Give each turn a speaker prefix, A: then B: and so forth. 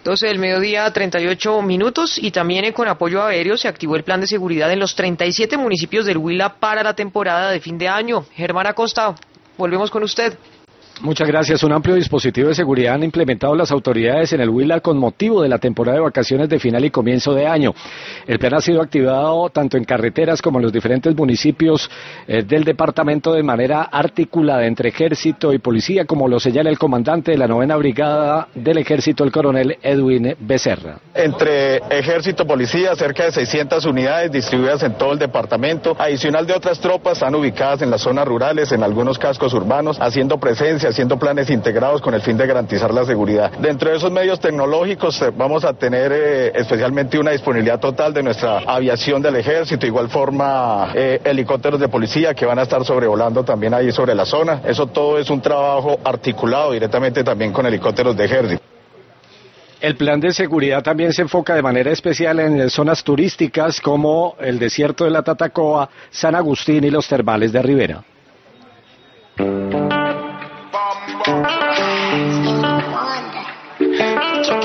A: 12 del mediodía, 38 minutos, y también con apoyo aéreo se activó el plan de seguridad en los 37 municipios del Huila para la temporada de fin de año. Germán Acosta, volvemos con usted.
B: Muchas gracias. Un amplio dispositivo de seguridad han implementado las autoridades en el Huila con motivo de la temporada de vacaciones de final y comienzo de año. El plan ha sido activado tanto en carreteras como en los diferentes municipios del departamento de manera articulada entre ejército y policía, como lo señala el comandante de la 9ª Brigada del Ejército, el coronel Edwin Becerra.
C: Entre ejército y policía, cerca de 600 unidades distribuidas en todo el departamento, adicional de otras tropas, están ubicadas en las zonas rurales, en algunos cascos urbanos, haciendo presencia, haciendo planes integrados con el fin de garantizar la seguridad. Dentro de esos medios tecnológicos vamos a tener especialmente una disponibilidad total de nuestra aviación del ejército, igual forma helicópteros de policía que van a estar sobrevolando también ahí sobre la zona. Eso todo es un trabajo articulado directamente también con helicópteros de ejército.
B: El plan de seguridad también se enfoca de manera especial en zonas turísticas como el desierto de la Tatacoa, San Agustín y los termales de Rivera.